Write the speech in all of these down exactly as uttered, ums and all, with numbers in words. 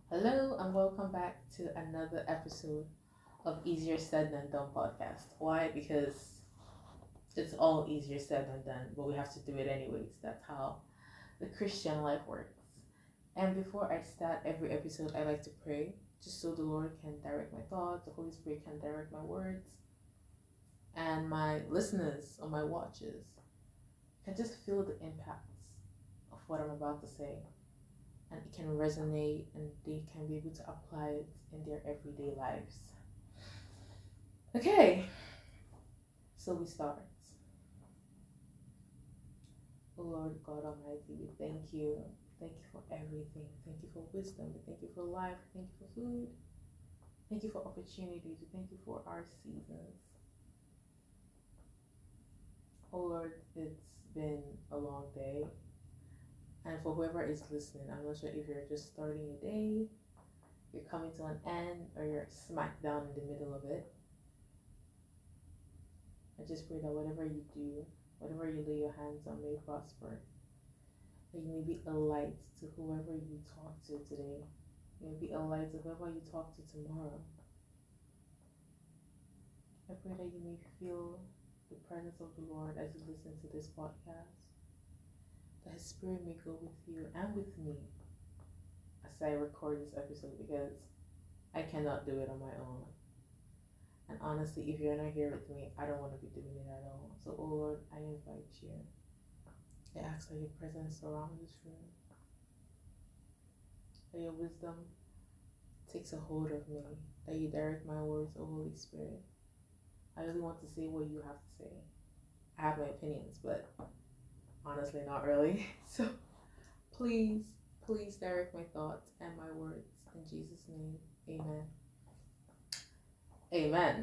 Hello and welcome back to another episode of Easier Said Than Done podcast. Why? Because it's all easier said than done, but we have to do it anyways. That's how the Christian life works. And before I start every episode, I like to pray just so the Lord can direct my thoughts, the Holy Spirit can direct my words, and my listeners or my watchers can just feel the impacts of what I'm about to say, and it can resonate and they can be able to apply it in their everyday lives. Okay, so we start. Oh Lord God Almighty, we thank you. Thank you for everything. Thank you for wisdom. We thank you for life. Thank you for food. Thank you for opportunities. We thank you for our seasons. Oh Lord, it's been a long day. And for whoever is listening, I'm not sure if you're just starting your day, you're coming to an end, or you're smack down in the middle of it. I just pray that whatever you do, whatever you lay your hands on may prosper. That you may be a light to whoever you talk to today. You may be a light to whoever you talk to tomorrow. I pray that you may feel the presence of the Lord as you listen to this podcast. That His Spirit may go with you and with me as I record this episode, because I cannot do it on my own. And honestly, if you're not here with me, I don't want to be doing it at all. So, oh Lord, I invite you. I ask that your presence surround this room. That your wisdom takes a hold of me. That you direct my words, oh Holy Spirit. I really want to say what you have to say. I have my opinions, but honestly, not really. So, please, please direct my thoughts and my words. In Jesus' name, amen. Amen.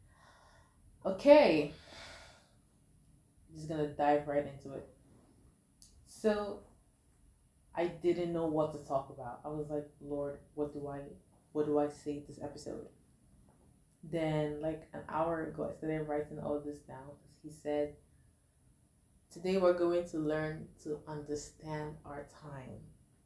Okay. Just gonna dive right into it. So I didn't know what to talk about. I was like, Lord, what do I what do I say this episode? Then like an hour ago I started writing all this down because he said, today we're going to learn to understand our time.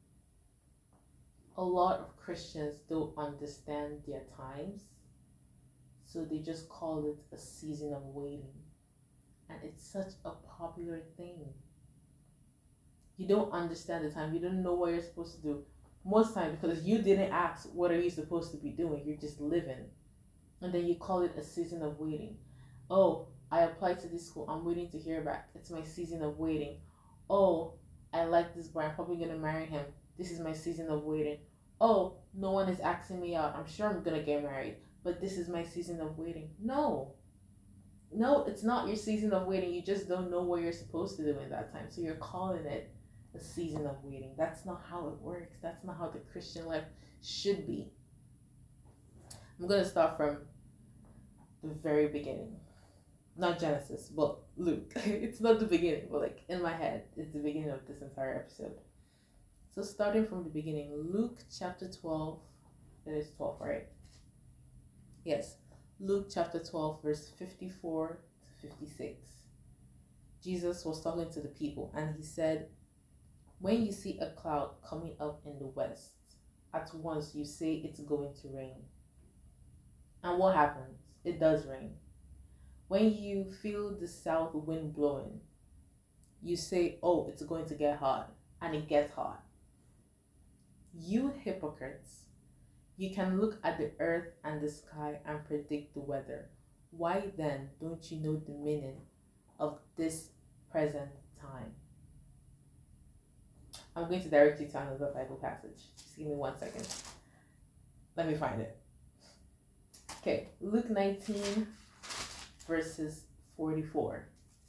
A lot of Christians don't understand their times, so they just call it a season of waiting. And it's such a popular thing. You don't understand the time. You don't know what you're supposed to do. Most times because you didn't ask what are you supposed to be doing. You're just living. And then you call it a season of waiting. Oh, I applied to this school. I'm waiting to hear back. It's my season of waiting. Oh, I like this boy. I'm probably going to marry him. This is my season of waiting. Oh, no one is asking me out. I'm sure I'm going to get married. But this is my season of waiting. No. No, it's not your season of waiting. You just don't know what you're supposed to do in that time. So you're calling it a season of waiting. That's not how it works. That's not how the Christian life should be. I'm going to start from the very beginning. Not Genesis, but Luke. It's not the beginning, but like in my head, it's the beginning of this entire episode. So starting from the beginning, Luke chapter twelve, it is twelve, right? Yes. Luke chapter twelve, verse fifty-four to fifty-six. Jesus was talking to the people and he said, when you see a cloud coming up in the west, at once you say it's going to rain. And what happens? It does rain. When you feel the south wind blowing, you say, oh, it's going to get hot. And it gets hot. You hypocrites, you can look at the earth and the sky and predict the weather. Why then don't you know the meaning of this present time? I'm going to direct you to another Bible passage. Just give me one second. Let me find it. Okay, Luke nineteen, verses forty-four.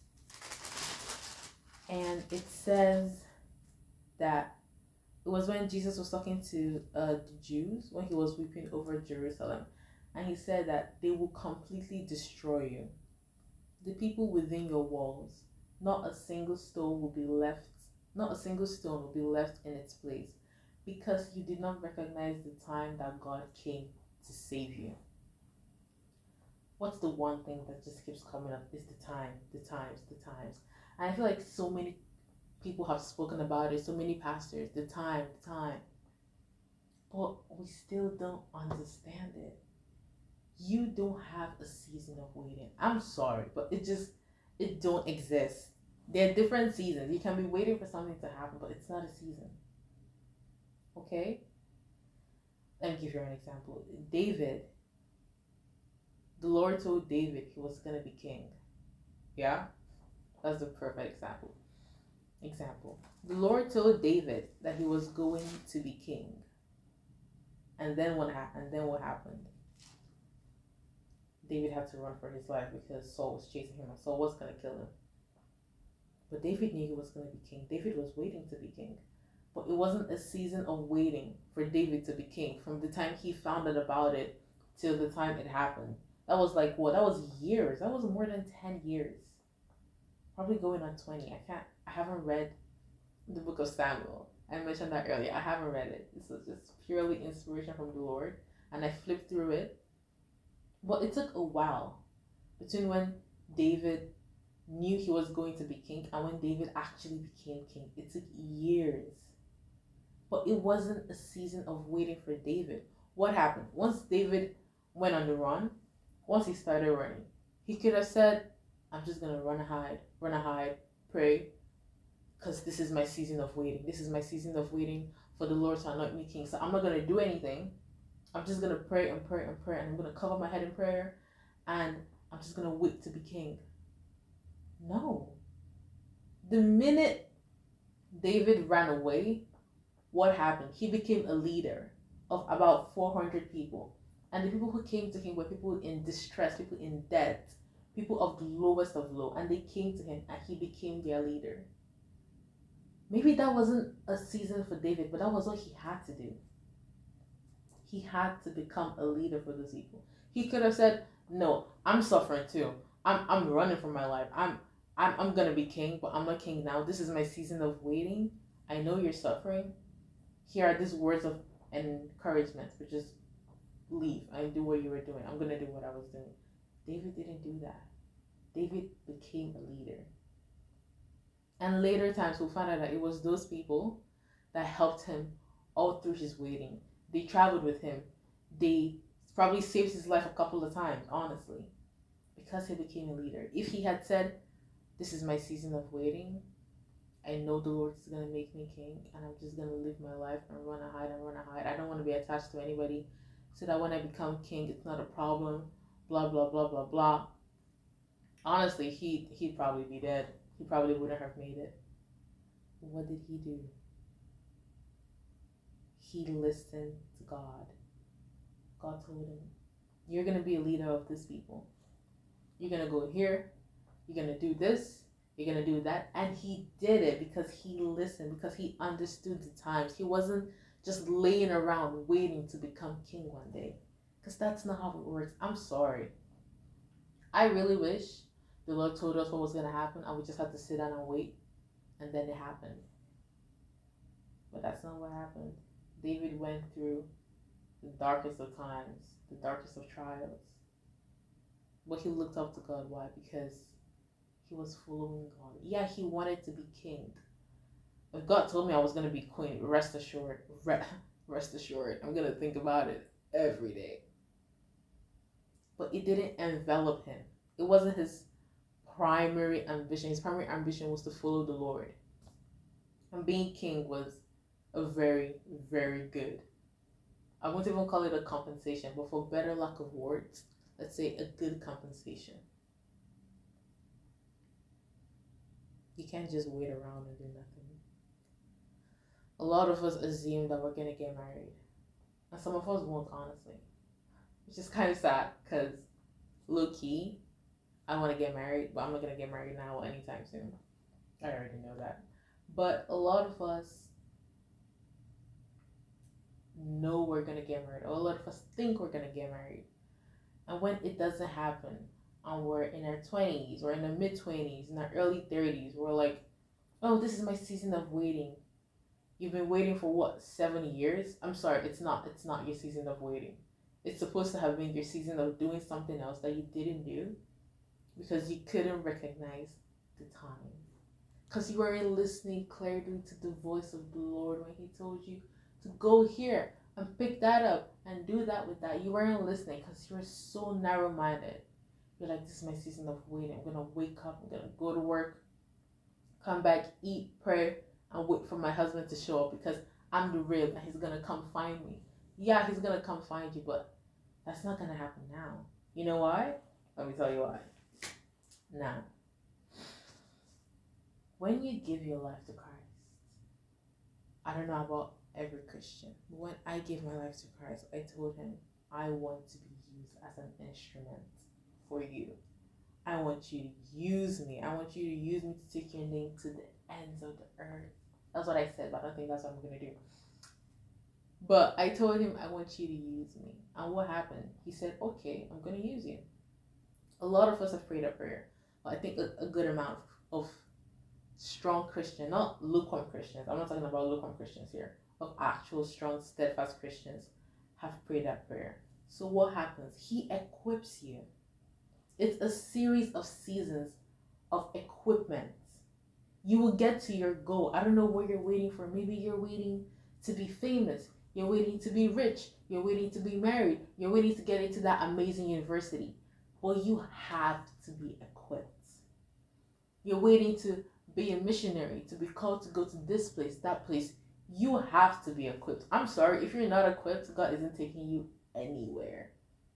And it says that it was when Jesus was talking to uh, the Jews, when he was weeping over Jerusalem. And he said that they will completely destroy you. The people within your walls, not a single stone will be left, not a single stone will be left in its place, because you did not recognize the time that God came to save you. What's the one thing that just keeps coming up is the time, the times, the times. And I feel like so many people have spoken about it, so many pastors, the time, the time. But we we still don't understand it. You don't have a season of waiting. I'm sorry, but it just it don't exist. There are different seasons. You can be waiting for something to happen, but it's not a season. Okay? Let me give you an example. David, the Lord told David he was gonna be king. Yeah? That's the perfect example. Example. The Lord told David that he was going to be king. And then what happened? And then what happened? David had to run for his life because Saul was chasing him and Saul was gonna kill him. But David knew he was gonna be king. David was waiting to be king. But it wasn't a season of waiting for David to be king from the time he found out about it till the time it happened. That was like what? That was years. That was more than ten years. Probably going on twenty. I can't I haven't read the book of Samuel. I mentioned that earlier. I haven't read it. This was just purely inspiration from the Lord. And I flipped through it. But it took a while between when David knew he was going to be king and when David actually became king. It took years. But it wasn't a season of waiting for David. What happened? Once David went on the run, once he started running, he could have said, I'm just going to run and hide, run and hide, pray, because this is my season of waiting. This is my season of waiting for the Lord to anoint me king. So I'm not going to do anything. I'm just going to pray and pray and pray, and I'm going to cover my head in prayer, and I'm just going to wait to be king. No. The minute David ran away, what happened? He became a leader of about four hundred people. And the people who came to him were people in distress, people in debt, people of the lowest of low. And they came to him and he became their leader. Maybe that wasn't a season for David, but that was what he had to do. He had to become a leader for those people. He could have said, no, I'm suffering too. I'm I'm running for my life. I'm I'm I'm gonna be king, but I'm not king now. This is my season of waiting. I know you're suffering. Here are these words of encouragement, but just leave and do what you were doing. I'm gonna do what I was doing. David didn't do that. David became a leader. And later times we'll find out that it was those people that helped him all through his waiting. They traveled with him. They probably saved his life a couple of times, honestly, because he became a leader. If he had said, this is my season of waiting, I know the Lord is going to make me king, and I'm just going to live my life and run and hide and run and hide. I don't want to be attached to anybody, so that when I become king, it's not a problem, blah, blah, blah, blah, blah. Honestly, he, he'd probably be dead. He probably wouldn't have made it. What did he do? He listened to God. God told him, you're going to be a leader of these people. You're going to go here. You're going to do this. You're going to do that. And he did it because he listened, because he understood the times. He wasn't just laying around waiting to become king one day, because that's not how it works. I'm sorry. I really wish the Lord told us what was going to happen and we just had to sit down and wait, and then it happened. But that's not what happened. David went through the darkest of times, the darkest of trials. But he looked up to God. Why? Because he was following God. Yeah, he wanted to be king. If God told me I was going to be queen, rest assured, rest assured, I'm going to think about it every day. But it didn't envelop him. It wasn't his primary ambition. His primary ambition was to follow the Lord. And being king was a very, very good, I won't even call it a compensation, but for better lack of words, let's say a good compensation. You can't just wait around and do nothing. A lot of us assume that we're going to get married. And some of us won't, honestly. Which is kind of sad, because low key, I want to get married, but I'm not going to get married now or anytime soon. I already know that. But a lot of us know we're going to get married, or a lot of us think we're going to get married. And when it doesn't happen, and we're in our twenties, or in our mid-twenties, in our early thirties, we're like, oh, this is my season of waiting. You've been waiting for what, seven years? I'm sorry, it's not. It's not your season of waiting. It's supposed to have been your season of doing something else that you didn't do because you couldn't recognize the time. Because you weren't listening clearly to the voice of the Lord when he told you to go here, and pick that up and do that with that. You weren't listening because you're so narrow minded. You're like, this is my season of waiting. I'm gonna wake up, I'm gonna go to work, come back, eat, pray, and wait for my husband to show up because I'm the rib and he's gonna come find me. Yeah, he's gonna come find you, but that's not gonna happen now. You know why? Let me tell you why. Now, when you give your life to Christ, I don't know about every Christian, but when I gave my life to Christ, I told him, I want to be used as an instrument for you. I want you to use me. I want you to use me to take your name to the ends of the earth. That's what I said, but I don't think that's what I'm going to do. But I told him, I want you to use me. And what happened? He said, okay, I'm going to use you. A lot of us have prayed a prayer. I think a, a good amount of strong Christians, not lukewarm Christians. I'm not talking about lukewarm Christians here. Of actual strong, steadfast Christians have prayed that prayer. So what happens? He equips you. It's a series of seasons of equipment. You will get to your goal. I don't know what you're waiting for. Maybe you're waiting to be famous. You're waiting to be rich. You're waiting to be married. You're waiting to get into that amazing university. Well, you have to be equipped. You're waiting to be a missionary, to be called to go to this place, that place. You have to be equipped. I'm sorry, if you're not equipped, God isn't taking you anywhere.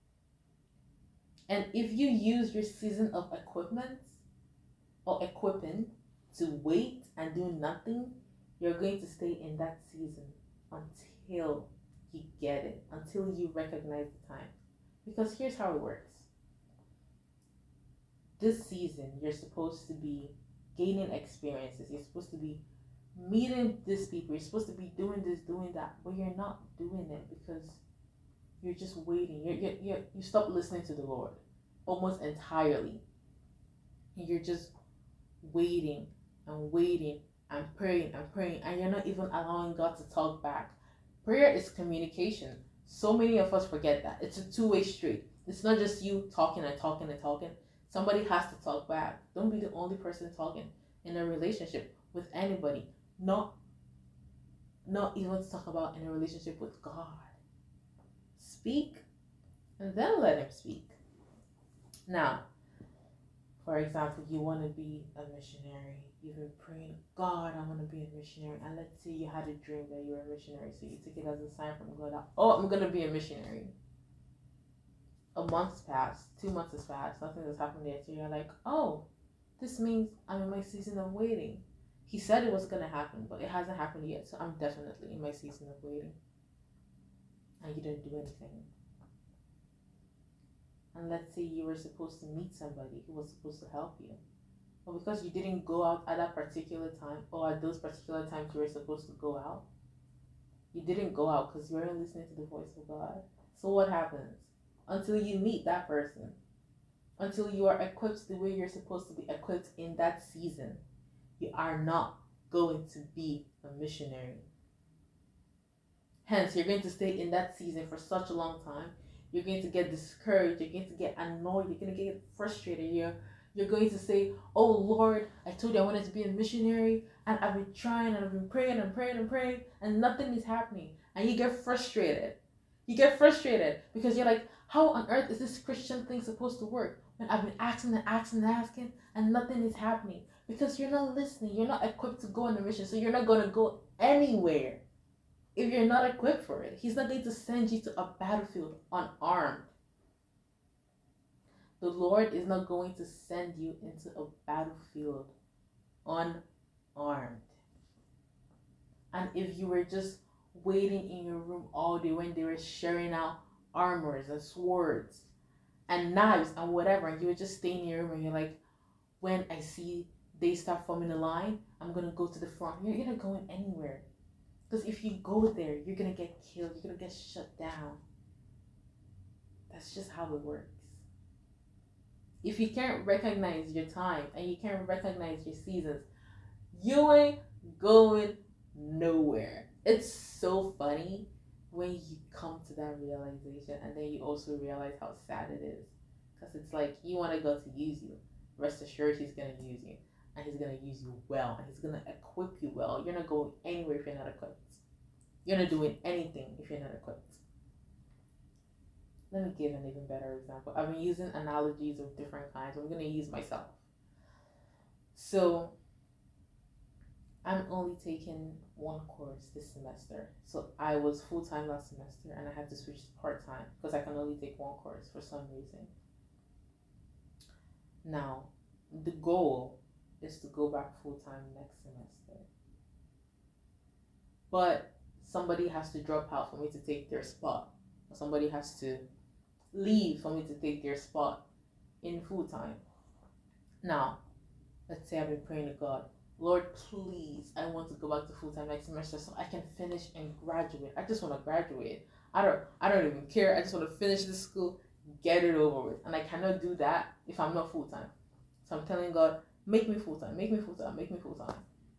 And if you use your season of equipment or equipping to wait and do nothing, you're going to stay in that season until you get it, until you recognize the time. Because here's how it works. This season, you're supposed to be gaining experiences. You're supposed to be meeting these people. You're supposed to be doing this, doing that, but you're not doing it because you're just waiting. You're, you're, you're, you stop listening to the Lord almost entirely. And you're just waiting and waiting and praying and praying, and you're not even allowing God to talk back. Prayer is communication. So many of us forget that. It's a two-way street. It's not just you talking and talking and talking. Somebody has to talk back. Don't be the only person talking in a relationship with anybody. Not, not even to talk about in a relationship with God. Speak and then let him speak. Now, for example, you want to be a missionary. You've been praying, God, I want to be a missionary. And let's say you had a dream that you were a missionary. So you took it as a sign from God that, oh, I'm going to be a missionary. A month's passed, two months has passed, nothing has happened yet. So you're like, oh, this means I'm in my season of waiting. He said it was going to happen, but it hasn't happened yet. So I'm definitely in my season of waiting. And you didn't do anything. And let's say you were supposed to meet somebody who was supposed to help you. But because you didn't go out at that particular time, or at those particular times you were supposed to go out, you didn't go out because you weren't listening to the voice of God. So what happens? Until you meet that person, until you are equipped the way you're supposed to be equipped in that season, you are not going to be a missionary. Hence, you're going to stay in that season for such a long time. You're going to get discouraged. You're going to get annoyed. You're going to get frustrated. You're, you're going to say, oh, Lord, I told you I wanted to be a missionary, and I've been trying, and I've been praying and praying and praying, and nothing is happening. And you get frustrated. You get frustrated because you're like, how on earth is this Christian thing supposed to work when I've been asking and asking and asking and nothing is happening? Because you're not listening. You're not equipped to go on a mission, so you're not going to go anywhere if you're not equipped for it. He's not going to send you to a battlefield unarmed. The Lord is not going to send you into a battlefield unarmed. And if you were just waiting in your room all day when they were sharing out armors and swords and knives and whatever, and you were just staying in your room and you're like, when I see they start forming a line, I'm going to go to the front. You're not going anywhere. Because if you go there, you're going to get killed. You're going to get shut down. That's just how it works. If you can't recognize your time and you can't recognize your seasons, you ain't going nowhere. It's so funny when you come to that realization, and then you also realize how sad it is. Because it's like, you want to God to use you. Rest assured, he's going to use you. And he's going to use you well. And he's going to equip you well. You're not going anywhere if you're not equipped. You're not doing anything if if you're not equipped. Let me give an even better example. I've been using analogies of different kinds. I'm going to use myself. So I'm only taking one course this semester. So I was full-time last semester and I had to switch to part-time because I can only take one course for some reason. Now, the goal is to go back full-time next semester. But somebody has to drop out for me to take their spot. Or somebody has to leave for me to take their spot in full-time. Now, let's say I've been praying to God, Lord, please, I want to go back to full-time next semester so I can finish and graduate. I just want to graduate. I don't I don't even care. I just want to finish this school, get it over with. And I cannot do that if I'm not full-time. So I'm telling God, make me full-time, make me full-time, make me full-time.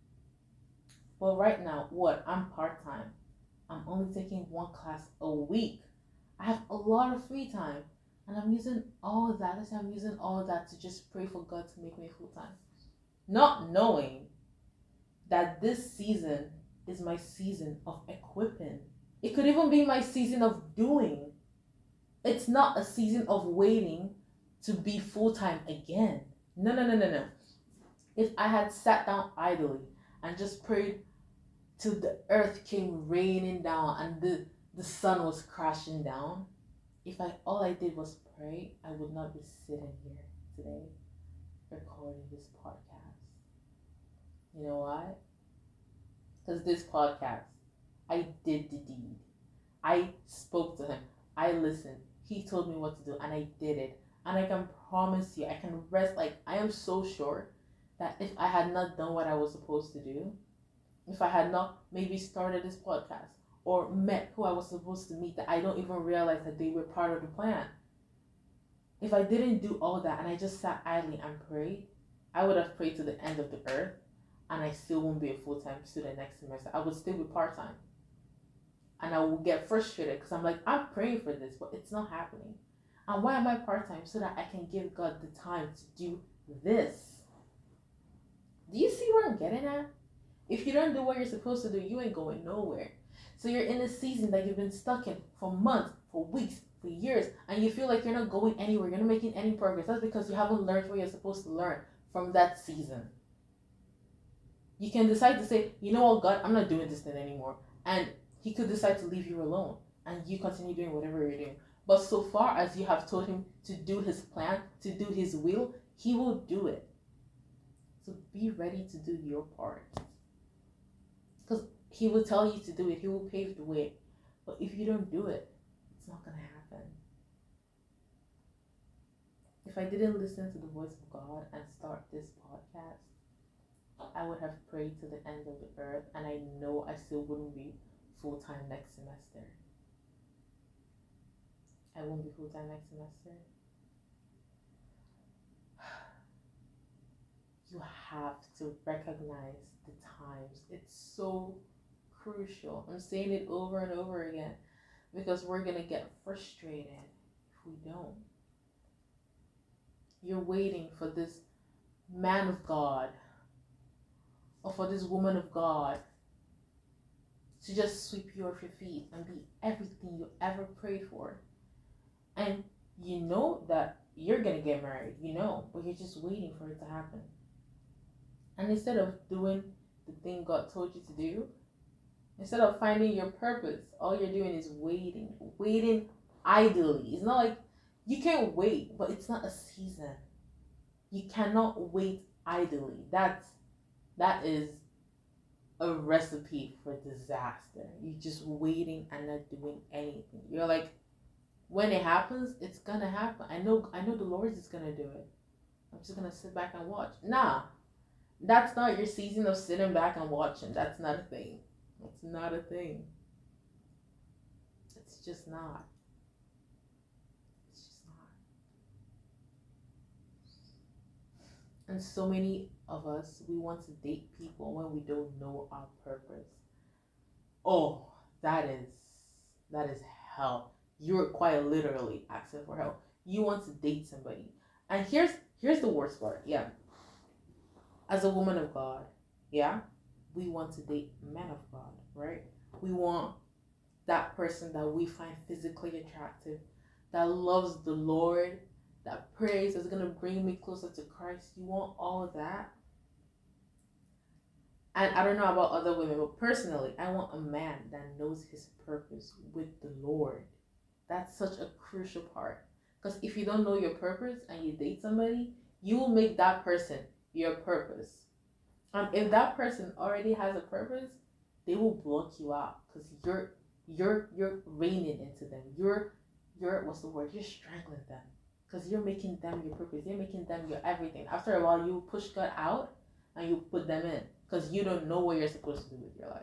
Well, right now, what? I'm part-time. I'm only taking one class a week. I have a lot of free time. And I'm using all of that. Let's say I'm using all of that to just pray for God to make me full-time. Not knowing that this season is my season of equipping. It could even be my season of doing. It's not a season of waiting to be full-time again. No, no, no, no, no. If I had sat down idly and just prayed till the earth came raining down and the, the sun was crashing down, if I all I did was pray, I would not be sitting here today recording this podcast. You know why? Because this podcast, I did the deed. I spoke to him. I listened. He told me what to do and I did it. And I can promise you, I can rest, like, I am so sure that if I had not done what I was supposed to do, if I had not maybe started this podcast or met who I was supposed to meet that I don't even realize that they were part of the plan, if I didn't do all that and I just sat idly and prayed, I would have prayed to the end of the earth and I still won't be a full-time student next semester. I would still be part-time. And I will get frustrated because I'm like, I'm praying for this, but it's not happening. And why am I part-time? So that I can give God the time to do this. Do you see where I'm getting at? If you don't do what you're supposed to do, you ain't going nowhere. So you're in a season that you've been stuck in for months, for weeks, for years, and you feel like you're not going anywhere, you're not making any progress. That's because you haven't learned what you're supposed to learn from that season. You can decide to say, you know what, God, I'm not doing this thing anymore. And he could decide to leave you alone and you continue doing whatever you're doing. But so far as you have told him to do his plan, to do his will, he will do it. So be ready to do your part. Because he will tell you to do it. He will pave the way. But if you don't do it, it's not going to happen. If I didn't listen to the voice of God and start this podcast, I would have prayed to the end of the earth, and I know I still wouldn't be full-time next semester. I won't be full-time next semester. You have to recognize the times. It's so crucial. I'm saying it over and over again because we're going to get frustrated if we don't. You're waiting for this man of God or for this woman of God to just sweep you off your feet and be everything you ever prayed for. And you know that you're going to get married, you know, but you're just waiting for it to happen. And instead of doing the thing God told you to do, instead of finding your purpose, all you're doing is waiting, waiting idly. It's not like you can't wait, but it's not a season. You cannot wait idly. That's, that is a recipe for disaster. You're just waiting and not doing anything. You're like, when it happens, it's gonna happen. I know, I know the Lord is gonna do it. I'm just gonna sit back and watch. Nah, that's not your season of sitting back and watching. That's not a thing. It's not a thing. It's just not. It's just not. And so many of us, we want to date people when we don't know our purpose. Oh, that is, that is hell. You're quite literally asking for help. You want to date somebody. And here's here's the worst part. Yeah. As a woman of God, yeah, we want to date men of God, right? We want that person that we find physically attractive, that loves the Lord, that prays, is going to bring me closer to Christ. You want all of that? And I don't know about other women, but personally, I want a man that knows his purpose with the Lord. That's such a crucial part. Because if you don't know your purpose and you date somebody, you will make that person your purpose. And if that person already has a purpose, they will block you out because you're you're you're reining into them. You're you're what's the word? You're strangling them because you're making them your purpose. You're making them your everything. After a while, you push God out and you put them in because you don't know what you're supposed to do with your life.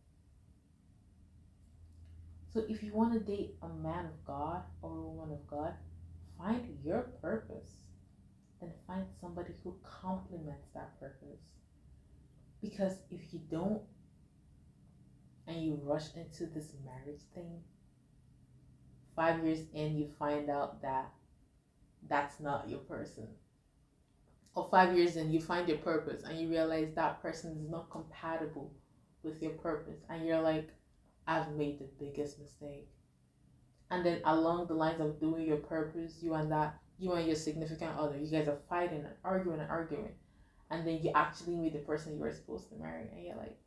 So if you want to date a man of God or a woman of God, find your purpose and find somebody who complements that purpose. Because if you don't, and you rush into this marriage thing, five years in, you find out that that's not your person. Or five years in, you find your purpose and you realize that person is not compatible with your purpose. And you're like, I've made the biggest mistake. And then along the lines of doing your purpose, you and that, you and your significant other, you guys are fighting and arguing and arguing. And then you actually meet the person you were supposed to marry. And you're like,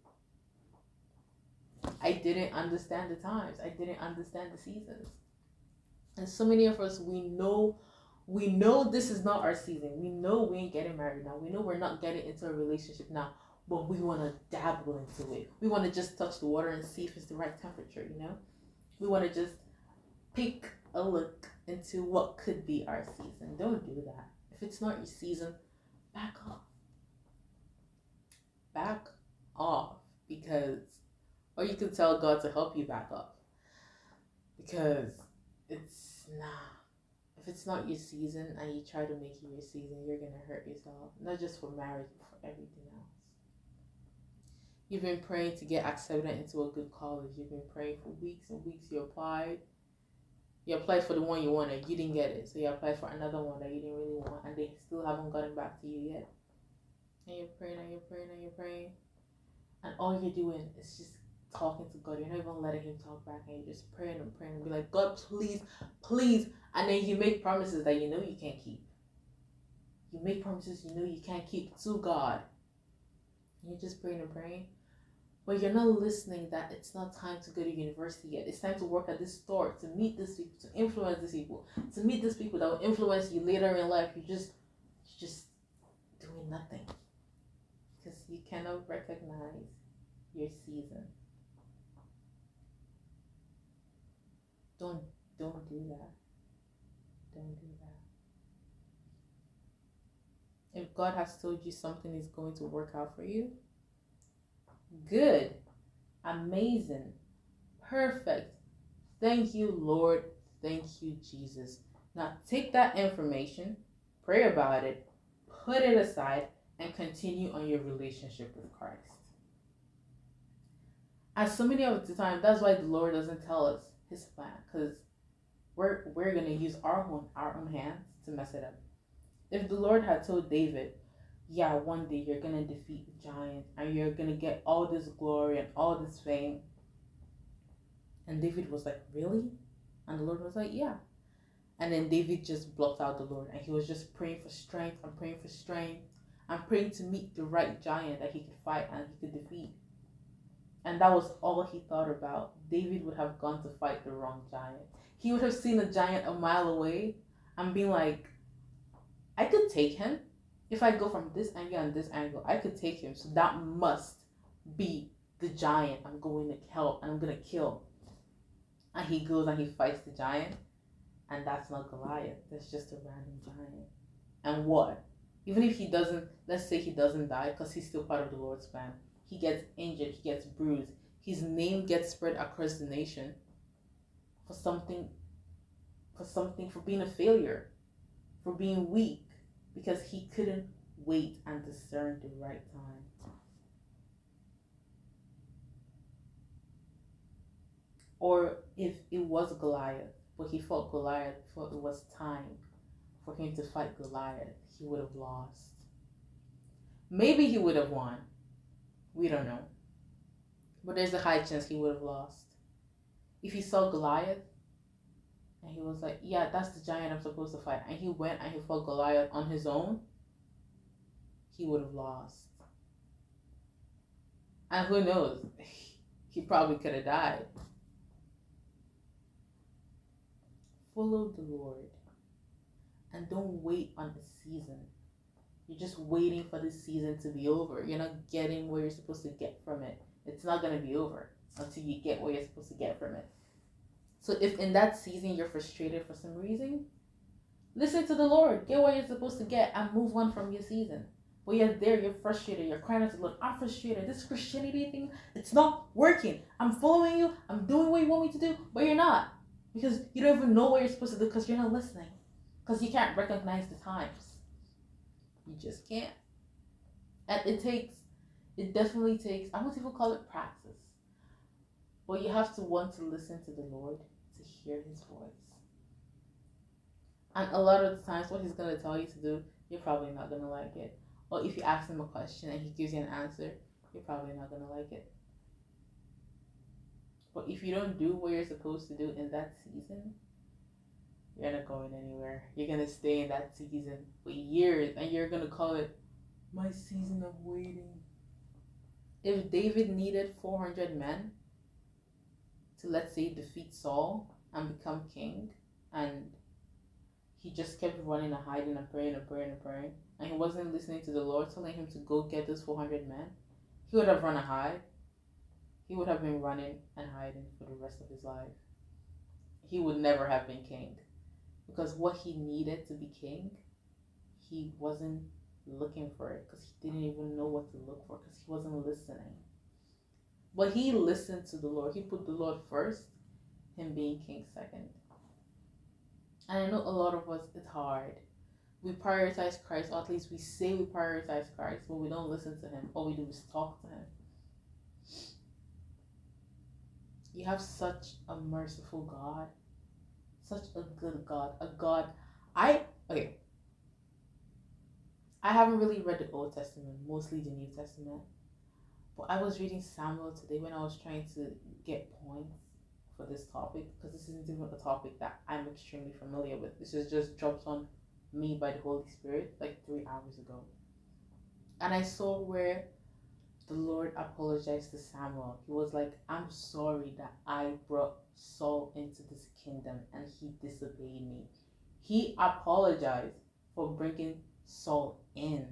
I didn't understand the times. I didn't understand the seasons. And so many of us, we know, we know this is not our season. We know we ain't getting married now. We know we're not getting into a relationship now, but we want to dabble into it. We want to just touch the water and see if it's the right temperature, you know? We want to just pick a look into what could be our season. Don't do that. If it's not your season, back off. Back off. Because, or you can tell God to help you back off. Because it's nah. If it's not your season and you try to make it your season, you're going to hurt yourself. Not just for marriage, but for everything else. You've been praying to get accepted into a good college. You've been praying for weeks and weeks. You applied. You applied for the one you wanted. You didn't get it. So you applied for another one that you didn't really want. And they still haven't gotten back to you yet. And you're praying and you're praying and you're praying. And all you're doing is just talking to God. You're not even letting him talk back. And you're just praying and praying and be like, God, please, please. And then you make promises that you know you can't keep. You make promises you know you can't keep to God. And you're just praying and praying. But you're not listening that it's not time to go to university yet. It's time to work at this store, to meet these people, to influence these people, to meet these people that will influence you later in life. You're just, you're just doing nothing. Because you cannot recognize your season. Don't, don't do that. Don't do that. If God has told you something is going to work out for you, good, amazing, perfect. Thank you, Lord. Thank you, Jesus. Now take that information, pray about it, put it aside, and continue on your relationship with Christ. As so many of the time, that's why the Lord doesn't tell us his plan, because we're we're gonna use our own our own hands to mess it up. If the Lord had told David, yeah, one day you're gonna defeat the giant and you're gonna get all this glory and all this fame, and David was like, really? And the Lord was like, yeah. And then David just blocked out the Lord and he was just praying for strength and praying for strength and praying to meet the right giant that he could fight and he could defeat. And that was all he thought about. David would have gone to fight the wrong giant. He would have seen a giant a mile away and been like, I could take him. If I go from this angle and this angle, I could take him. So that must be the giant I'm going to kill and I'm going to kill. And he goes and he fights the giant. And that's not Goliath. That's just a random giant. And what? Even if he doesn't, let's say he doesn't die because he's still part of the Lord's plan. He gets injured. He gets bruised. His name gets spread across the nation for something, for something, for being a failure, for being weak, because he couldn't wait and discern the right time. Or if it was Goliath, but he fought Goliath before it was time for him to fight Goliath, he would have lost. Maybe he would have won. We don't know. But there's a high chance he would have lost. If he saw Goliath and he was like, yeah, that's the giant I'm supposed to fight, and he went and he fought Goliath on his own, he would have lost. And who knows? He probably could have died. Follow the Lord and don't wait on the season. You're just waiting for the season to be over. You're not getting what you're supposed to get from it. It's not going to be over until you get what you're supposed to get from it. So if in that season you're frustrated for some reason, listen to the Lord. Get what you're supposed to get and move on from your season. But you're there, you're frustrated, you're crying out to the Lord. I'm frustrated. This Christianity thing, it's not working. I'm following you. I'm doing what you want me to do, but you're not. Because you don't even know what you're supposed to do because you're not listening. Because you can't recognize the times. You just can't. And it takes, it definitely takes, I won't even call it practice. But you have to want to listen to the Lord to hear his voice. And a lot of the times what he's going to tell you to do, you're probably not going to like it. Or if you ask him a question and he gives you an answer, you're probably not going to like it. But if you don't do what you're supposed to do in that season, you're not going anywhere. You're going to stay in that season for years and you're going to call it my season of waiting. If David needed four hundred men to, let's say, defeat Saul and become king, and he just kept running and hiding and praying and praying and praying, and he wasn't listening to the Lord telling him to go get those four hundred men, he would have run and hide. He would have been running and hiding for the rest of his life. He would never have been king. Because what he needed to be king, he wasn't looking for it. Because he didn't even know what to look for. Because he wasn't listening. But he listened to the Lord. He put the Lord first, him being king second. And I know a lot of us, it's hard. We prioritize Christ, or at least we say we prioritize Christ, but we don't listen to him. All we do is talk to him. You have such a merciful God, such a good God, a God. I, okay, I haven't really read the Old Testament, mostly the New Testament, but I was reading Samuel today when I was trying to get points for this topic, because this isn't even a topic that I'm extremely familiar with. This is just dropped on me by the Holy Spirit like three hours ago. And I saw where the Lord apologized to Samuel. He was like, I'm sorry that I brought Saul into this kingdom and he disobeyed me. He apologized for bringing Saul in.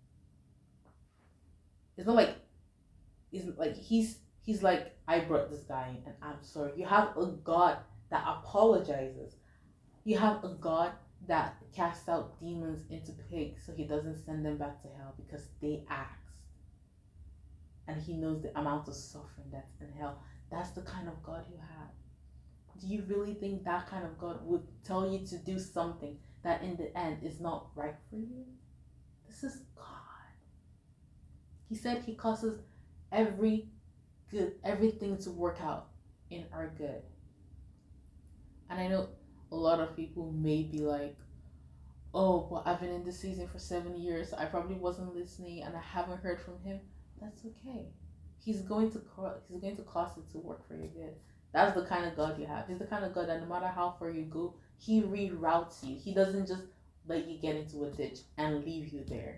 It's not like, it's like he's he's like, I brought this guy in and I'm sorry. You have a God that apologizes. You have a God that casts out demons into pigs so he doesn't send them back to hell because they asked. And he knows the amount of suffering that's in hell. That's the kind of God you have. Do you really think that kind of God would tell you to do something that in the end is not right for you? This is God. He said he causes every good, everything to work out in our good. And I know a lot of people may be like, oh, but I've been in this season for seven years. So I probably wasn't listening and I haven't heard from him. That's okay. He's going to he's going to cause it to work for your good. That's the kind of God you have. He's the kind of God that no matter how far you go, he reroutes you. He doesn't just let you get into a ditch and leave you there.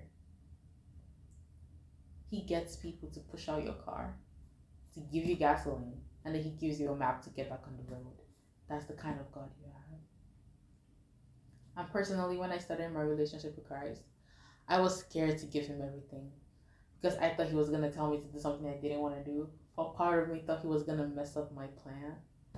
He gets people to push out your car, to give you gasoline, and then he gives you a map to get back on the road. That's the kind of God you have. And personally, when I started my relationship with Christ, I was scared to give him everything. Because I thought he was going to tell me to do something I didn't want to do. Or part of me thought he was going to mess up my plan.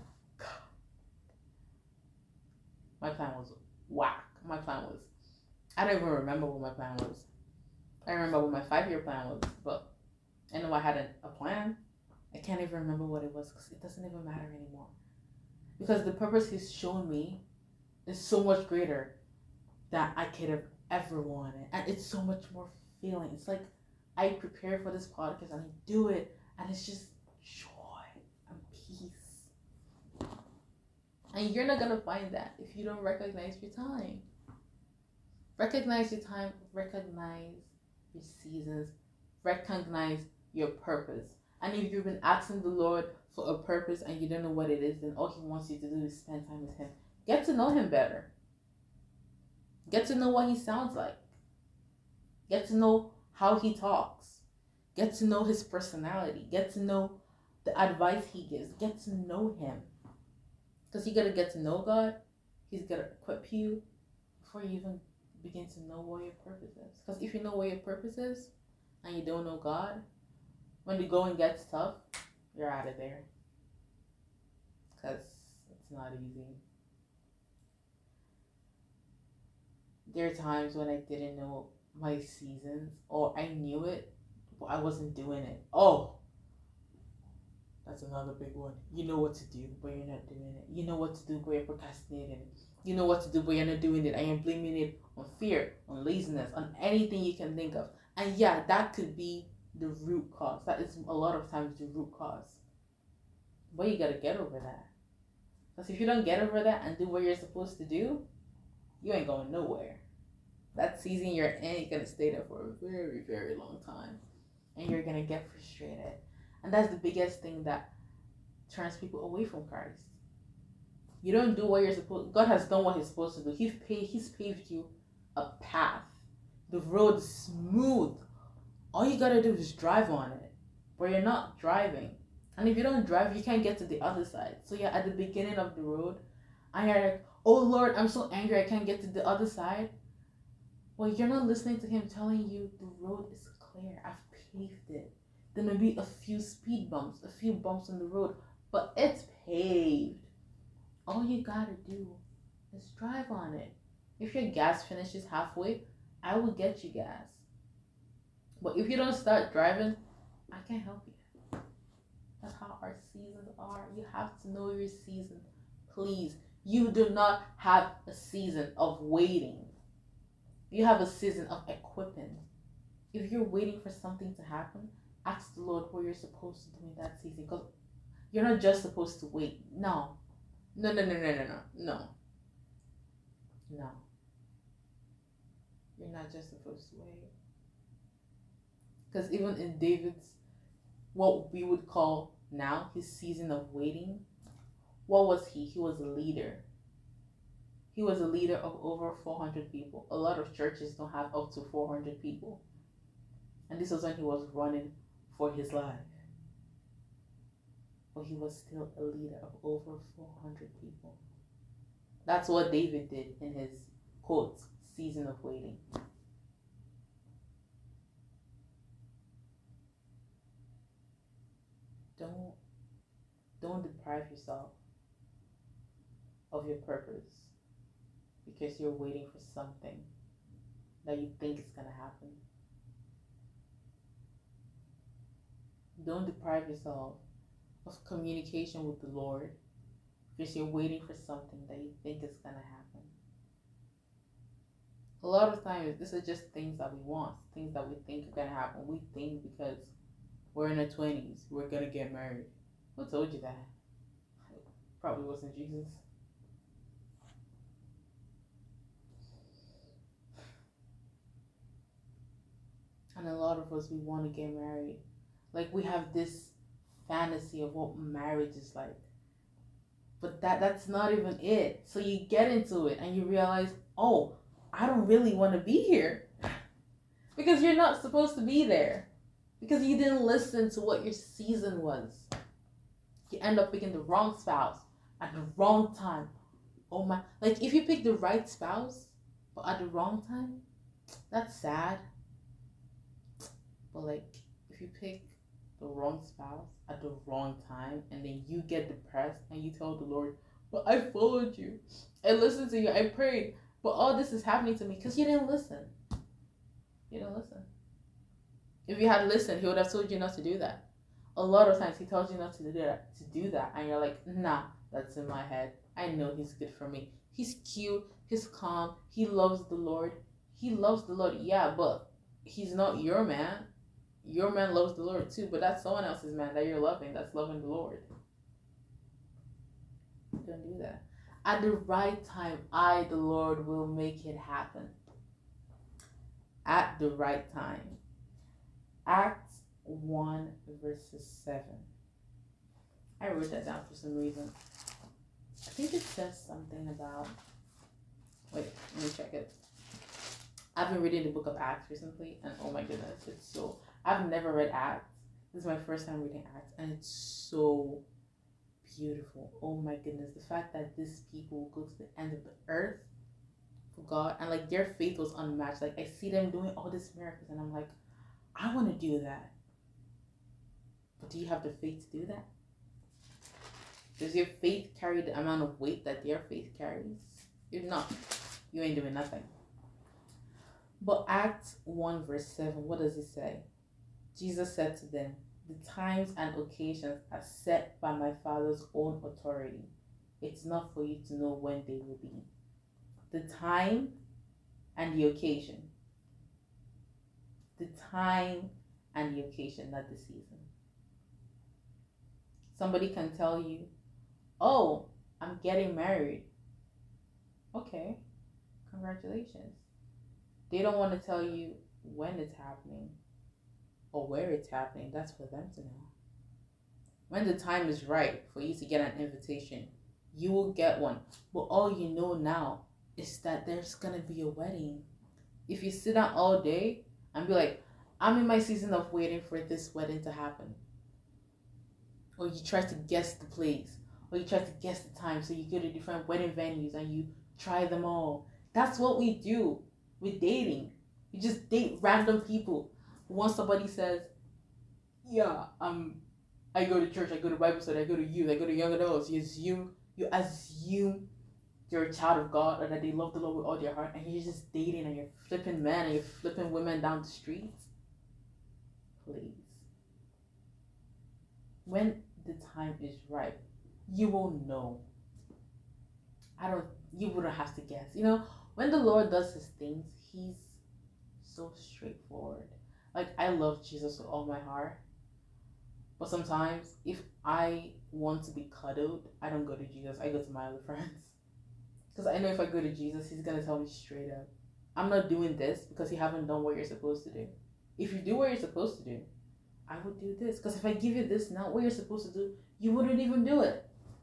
My plan was whack. My plan was... I don't even remember what my plan was. I remember what my five-year plan was. But I know I had a, a plan. I can't even remember what it was. Because it doesn't even matter anymore. Because the purpose he's shown me is so much greater than I could have ever wanted. And it's so much more feeling. It's like... I prepare for this podcast and I do it and it's just joy and peace. And you're not going to find that if you don't recognize your time. Recognize your time, recognize your seasons, recognize your purpose. And if you've been asking the Lord for a purpose and you don't know what it is, then all He wants you to do is spend time with Him. Get to know Him better. Get to know what He sounds like. Get to know how He talks. Get to know His personality. Get to know the advice He gives. Get to know Him. Because you got to get to know God. He's got to equip you before you even begin to know what your purpose is. Because if you know what your purpose is and you don't know God, when the going gets tough, you're out of there. Because it's not easy. There are times when I didn't know my seasons, or I knew it, but I wasn't doing it. Oh, that's another big one. You know what to do, but you're not doing it. You know what to do, but you're procrastinating. You know what to do, but you're not doing it. And you're blaming it on fear, on laziness, on anything you can think of. And yeah, that could be the root cause. That is a lot of times the root cause. But you got to get over that. Because if you don't get over that and do what you're supposed to do, you ain't going nowhere. That season you're in, you're going to stay there for a very, very long time. And you're going to get frustrated. And that's the biggest thing that turns people away from Christ. You don't do what you're supposed to. God has done what He's supposed to do. He's paved, he's paved you a path. The road is smooth. All you got to do is drive on it. But you're not driving. And if you don't drive, you can't get to the other side. So you're at the beginning of the road. And you're like, oh Lord, I'm so angry I can't get to the other side. Well, you're not listening to Him telling you the road is clear. I've paved it. There may be a few speed bumps, a few bumps on the road, but it's paved. All you gotta do is drive on it. If your gas finishes halfway, I will get you gas. But if you don't start driving, I can't help you. That's how our seasons are. You have to know your season. Please. You do not have a season of waiting. You have a season of equipping. If you're waiting for something to happen, ask the Lord what you're supposed to do in that season. Because you're not just supposed to wait. No. No, no, no, no, no, no. No. No. You're not just supposed to wait. Because even in David's, what we would call now his season of waiting, what was he? He was a leader. He was a leader of over four hundred people. A lot of churches don't have up to four hundred people. And this was when he was running for his life. But he was still a leader of over four hundred people. That's what David did in his, quote, season of waiting. Don't, don't deprive yourself of your purpose because you're waiting for something that you think is going to happen. Don't deprive yourself of communication with the Lord because you're waiting for something that you think is going to happen. A lot of times, this is just things that we want, things that we think are going to happen. We think because we're in our twenties, we're going to get married. Who told you that? Probably wasn't Jesus. And a lot of us, we want to get married. Like, we have this fantasy of what marriage is like. But that that's not even it. So you get into it and you realize, oh, I don't really want to be here. Because you're not supposed to be there. Because you didn't listen to what your season was. You end up picking the wrong spouse at the wrong time. Oh my, like if you pick the right spouse, but at the wrong time, that's sad. But like, if you pick the wrong spouse at the wrong time and then you get depressed and you tell the Lord, but I followed you, I listened to you, I prayed, but all this is happening to me because you didn't listen. You didn't listen. If you had listened, He would have told you not to do that. A lot of times He tells you not to do that, to do that, and you're like, nah, that's in my head. I know He's good for me. He's cute, He's calm, He loves the Lord. He loves the Lord, yeah, but He's not your man. Your man loves the Lord too, but that's someone else's man that you're loving, that's loving the Lord. Don't do that. At the right time, I, the Lord, will make it happen. At the right time. Acts one verses seven. I wrote that down for some reason. I think it says something about. Wait, let me check it. I've been reading the book of Acts recently, and oh my goodness, it's so. I've never read Acts. This is my first time reading Acts, and it's so beautiful. Oh my goodness, the fact that these people go to the end of the earth for God, and like their faith was unmatched. Like I see them doing all these miracles, and I'm like, I want to do that. But do you have the faith to do that? Does your faith carry the amount of weight that their faith carries? If not, you ain't doing nothing. But Acts one verse seven, what does it say? Jesus said to them, the times and occasions are set by my Father's own authority. It's not for you to know when they will be. The time and the occasion. The time and the occasion, not the season. Somebody can tell you, oh, I'm getting married. Okay, congratulations. They don't want to tell you when it's happening or where it's happening. That's for them to know. When the time is right for you to get an invitation, you will get one. But all you know now is that there's going to be a wedding. If you sit down all day and be like, I'm in my season of waiting for this wedding to happen. Or you try to guess the place. Or you try to guess the time. So you go to different wedding venues and you try them all. That's what we do with dating. You just date random people. Once somebody says, yeah, um, I go to church, I go to Bible study, I go to youth, I go to young adults, you assume, you assume you're a child of God or that they love the Lord with all their heart, and you're just dating and you're flipping men and you're flipping women down the streets. Please. When the time is right, you will know. I don't, you wouldn't have to guess. You know, when the Lord does his things, he's so straightforward. Like, I love Jesus with all my heart. But sometimes, if I want to be cuddled, I don't go to Jesus. I go to my other friends. Because I know if I go to Jesus, he's going to tell me straight up, I'm not doing this because you haven't done what you're supposed to do. If you do what you're supposed to do, I would do this. Because if I give you this now, what you're supposed to do, you wouldn't even do it.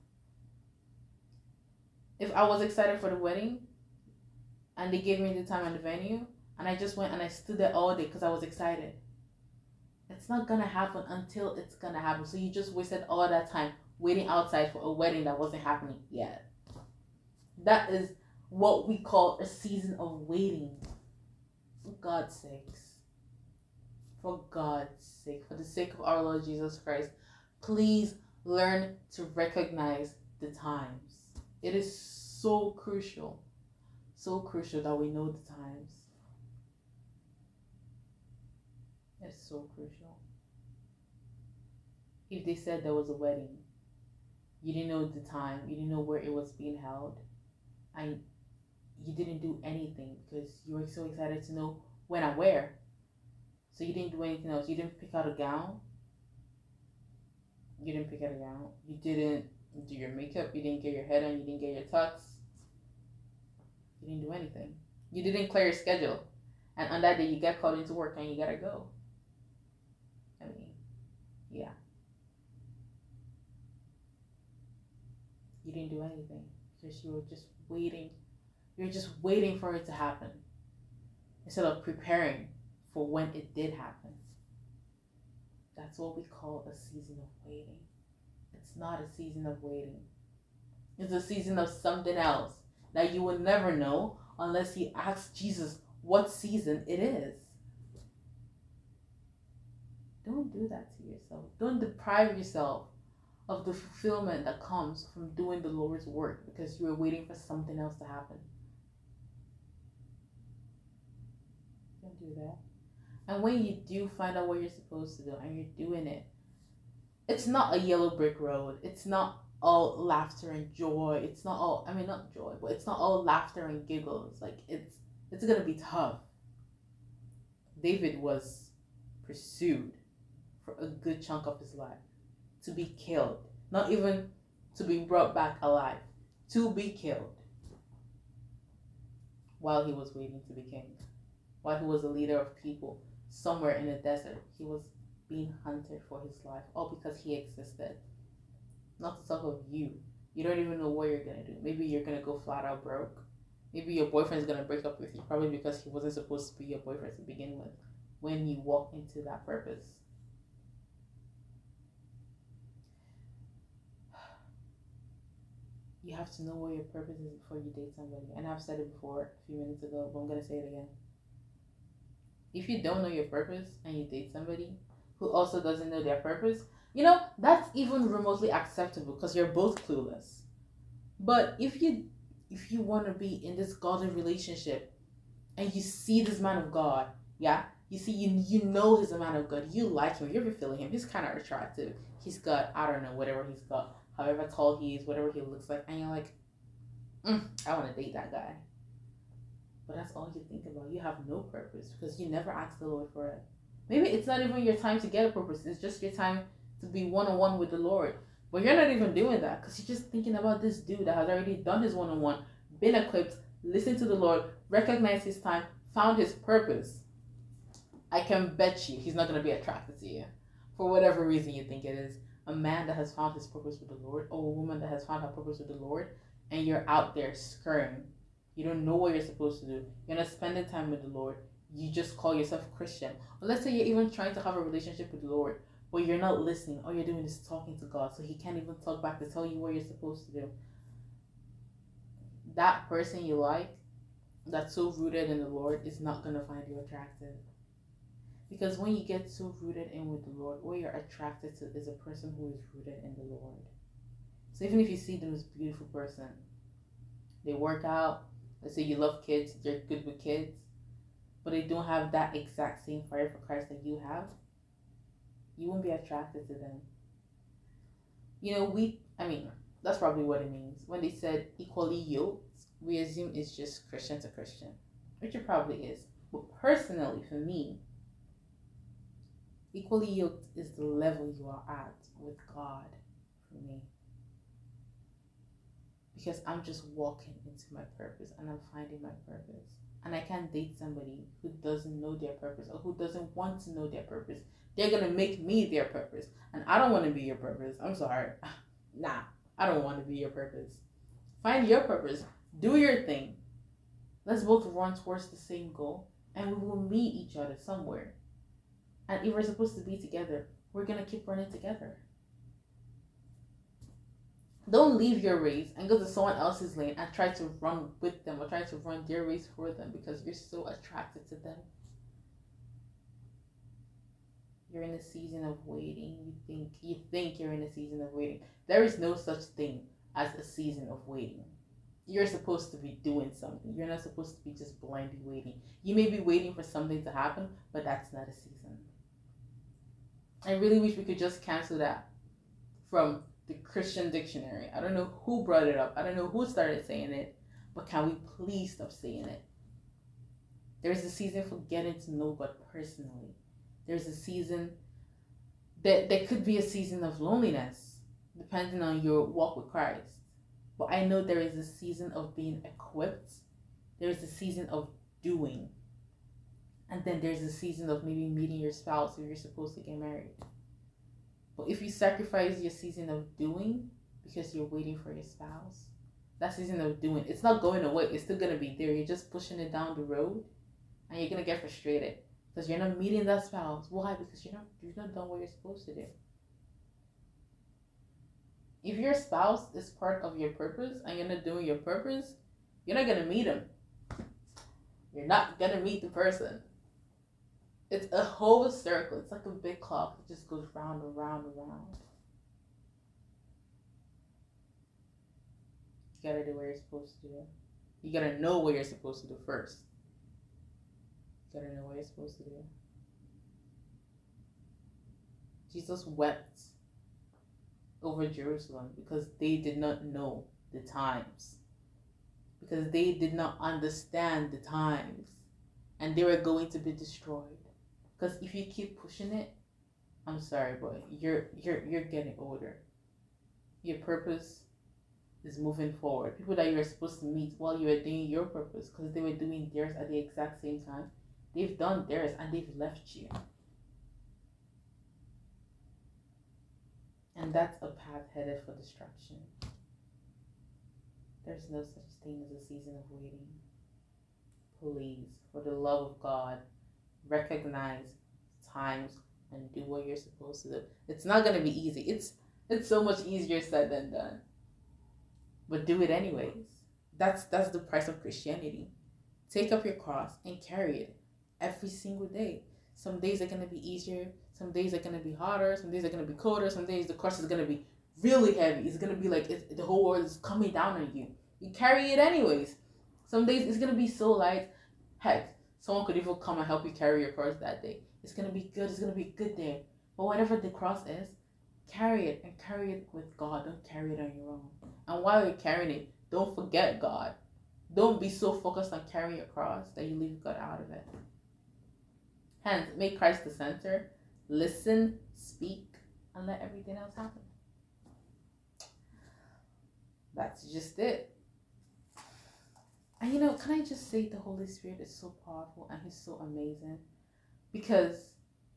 If I was excited for the wedding, and they gave me the time and the venue, and I just went and I stood there all day because I was excited, it's not going to happen until it's going to happen. So you just wasted all that time waiting outside for a wedding that wasn't happening yet. That is what we call a season of waiting. For God's sakes. For God's sake. For the sake of our Lord Jesus Christ. Please learn to recognize the times. It is so crucial. So crucial that we know the times. It's so crucial. If they said there was a wedding, you didn't know the time, you didn't know where it was being held, and you didn't do anything because you were so excited to know when and where. So you didn't do anything else. You didn't pick out a gown. You didn't pick out a gown. You didn't do your makeup. You didn't get your hair done. You didn't get your tux. You didn't do anything. You didn't clear your schedule. And on that day, you get called into work and you gotta go. I mean, yeah. You didn't do anything because you were just waiting. You're just waiting for it to happen instead of preparing for when it did happen. That's what we call a season of waiting. It's not a season of waiting. It's a season of something else that you will never know unless you ask Jesus what season it is. Don't do that to yourself. Don't deprive yourself of the fulfillment that comes from doing the Lord's work because you were waiting for something else to happen. Don't do that. And when you do find out what you're supposed to do and you're doing it, it's not a yellow brick road. It's not all laughter and joy. It's not all, I mean, not joy, but it's not all laughter and giggles. Like, it's it's going to be tough. David was pursued for a good chunk of his life, to be killed, not even to be brought back alive, to be killed while he was waiting to be king, while he was a leader of people somewhere in the desert. He was being hunted for his life, all because he existed. Not to talk of you. You don't even know what you're gonna do. Maybe you're gonna go flat out broke. Maybe your boyfriend's gonna break up with you, probably because he wasn't supposed to be your boyfriend to begin with when you walk into that purpose. You have to know what your purpose is before you date somebody. And I've said it before a few minutes ago, but I'm gonna say it again. If you don't know your purpose and you date somebody who also doesn't know their purpose, you know, that's even remotely acceptable because you're both clueless. But if you if you want to be in this godly relationship and you see this man of God, yeah, you see you you know he's a man of God, you like him, you're feeling him, he's kind of attractive. He's got, I don't know, whatever he's got, however tall he is, whatever he looks like, and you're like, mm, I want to date that guy. But that's all you think about. You have no purpose because you never asked the Lord for it. Maybe it's not even your time to get a purpose. It's just your time to be one-on-one with the Lord. But you're not even doing that because you're just thinking about this dude that has already done his one-on-one, been equipped, listened to the Lord, recognized his time, found his purpose. I can bet you he's not going to be attracted to you for whatever reason you think it is. A man that has found his purpose with the Lord, or a woman that has found her purpose with the Lord, and you're out there scurrying. You don't know what you're supposed to do. You're not spending time with the Lord. You just call yourself a Christian. Or let's say you're even trying to have a relationship with the Lord, but you're not listening. All you're doing is talking to God, so he can't even talk back to tell you what you're supposed to do. That person you like, that's so rooted in the Lord, is not going to find you attractive. Because when you get so rooted in with the Lord, what you're attracted to is a person who is rooted in the Lord. So even if you see them as a beautiful person, they work out, let's say you love kids, they're good with kids, but they don't have that exact same fire for Christ that you have, you won't be attracted to them. You know, we, I mean, that's probably what it means. When they said equally yoked, we assume it's just Christian to Christian, which it probably is. But personally, for me, equally yoked is the level you are at with God for me. Because I'm just walking into my purpose and I'm finding my purpose. And I can't date somebody who doesn't know their purpose or who doesn't want to know their purpose. They're going to make me their purpose. And I don't want to be your purpose. I'm sorry. Nah, I don't want to be your purpose. Find your purpose. Do your thing. Let's both run towards the same goal. And we will meet each other somewhere. And if we're supposed to be together, we're going to keep running together. Don't leave your race and go to someone else's lane and try to run with them or try to run their race for them because you're so attracted to them. You're in a season of waiting. You think you think you're in a season of waiting. There is no such thing as a season of waiting. You're supposed to be doing something. You're not supposed to be just blindly waiting. You may be waiting for something to happen, but that's not a season. I really wish we could just cancel that from the Christian dictionary. I don't know who brought it up. I don't know who started saying it, but can we please stop saying it? There's a season for getting to know God personally. There's a season that there could be a season of loneliness, depending on your walk with Christ. But I know there is a season of being equipped. There's a season of doing. And then there's a season of maybe meeting your spouse if you're supposed to get married. But if you sacrifice your season of doing because you're waiting for your spouse, that season of doing, it's not going away. It's still going to be there. You're just pushing it down the road and you're going to get frustrated because you're not meeting that spouse. Why? Because you're not, you've not done what you're supposed to do. If your spouse is part of your purpose and you're not doing your purpose, you're not going to meet him. You're not going to meet the person. It's a whole circle. It's like a big clock that just goes round and round and round. You gotta do what you're supposed to do. You gotta know what you're supposed to do first. You gotta know what you're supposed to do. Jesus wept over Jerusalem because they did not know the times. Because they did not understand the times. And they were going to be destroyed. Because if you keep pushing it, I'm sorry, but you're you're you're getting older. Your purpose is moving forward. People that you were supposed to meet while you were doing your purpose, because they were doing theirs at the exact same time, they've done theirs and they've left you. And that's a path headed for destruction. There's no such thing as a season of waiting. Please, for the love of God, recognize times and do what you're supposed to do. It's not going to be easy. It's it's so much easier said than done. But do it anyways. That's that's the price of Christianity. Take up your cross and carry it every single day. Some days are going to be easier. Some days are going to be harder. Some days are going to be colder. Some days the cross is going to be really heavy. It's going to be like it's, the whole world is coming down on you. You carry it anyways. Some days it's going to be so light. Heck, someone could even come and help you carry your cross that day. It's going to be good. It's going to be a good day. But whatever the cross is, carry it and carry it with God. Don't carry it on your own. And while you're carrying it, don't forget God. Don't be so focused on carrying your cross that you leave God out of it. Hence, make Christ the center. Listen, speak, and let everything else happen. That's just it. And you know, can I just say the Holy Spirit is so powerful and He's so amazing? Because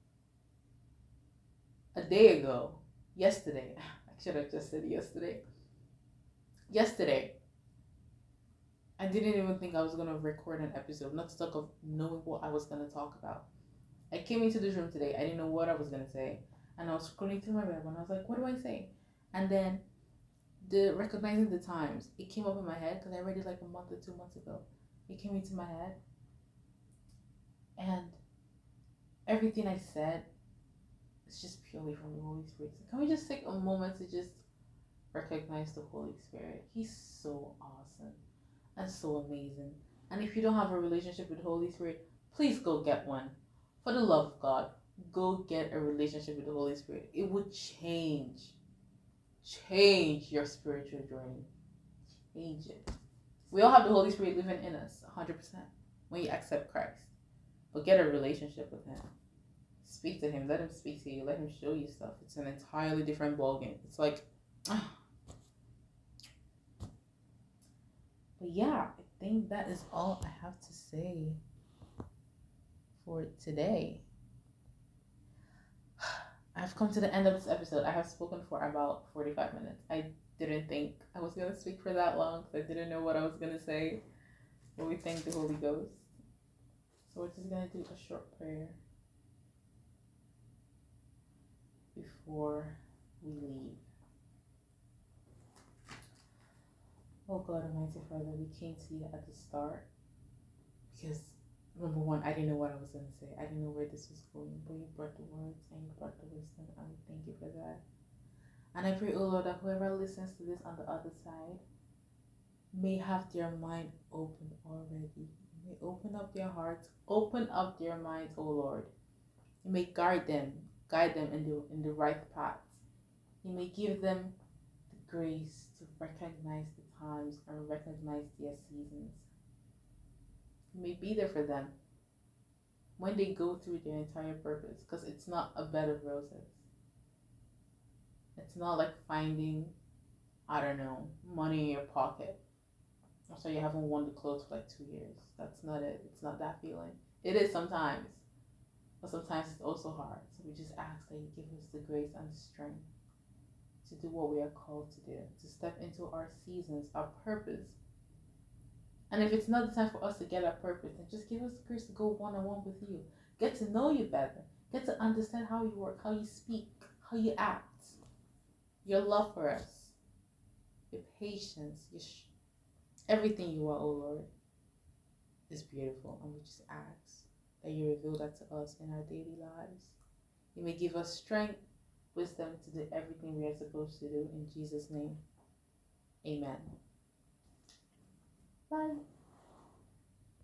a day ago, yesterday, I should have just said yesterday. Yesterday, I didn't even think I was going to record an episode, not to talk of knowing what I was going to talk about. I came into this room today, I didn't know what I was going to say. And I was scrolling through my web and I was like, what do I say? And then the recognizing the times, it came up in my head because I read it like a month or two months ago. It came into my head. And everything I said is just purely from the Holy Spirit. So can we just take a moment to just recognize the Holy Spirit? He's so awesome and so amazing. And if you don't have a relationship with the Holy Spirit, please go get one. For the love of God, go get a relationship with the Holy Spirit. It would change, change your spiritual journey. Change it. We all have the Holy Spirit living in us, one hundred percent, when you accept Christ. But get a relationship with Him. Speak to Him. Let Him speak to you. Let Him show you stuff. It's an entirely different ballgame. It's like... But yeah, I think that is all I have to say for today. I've come to the end of this episode. I have spoken for about forty-five minutes. I didn't think I was going to speak for that long because I didn't know what I was going to say. But we thank the Holy Ghost. So we're just going to do a short prayer before we leave. Oh God, Almighty Father, we came to you at the start because, number one, I didn't know what I was going to say. I didn't know where this was going, but you brought the words and you brought the wisdom, and we thank you for that. And I pray, oh Lord, that whoever listens to this on the other side may have their mind open already. May open up their hearts, open up their minds, oh Lord. You may guide them, guide them in the, in the right path. You may give them the grace to recognize the times and recognize their seasons. You may be there for them when they go through their entire purpose, because it's not a bed of roses. It's not like finding, I don't know, money in your pocket. So you haven't worn the clothes for like two years. That's not it. It's not that feeling. It is sometimes, but sometimes it's also hard. So we just ask that you give us the grace and the strength to do what we are called to do, to step into our seasons, our purpose. And if it's not the time for us to get our purpose, then just give us the grace to go one-on-one with you. Get to know you better. Get to understand how you work, how you speak, how you act. Your love for us. Your patience. Your sh- everything you are, oh Lord, is beautiful. And we just ask that you reveal that to us in our daily lives. You may give us strength, wisdom to do everything we are supposed to do. In Jesus' name, amen. Bye.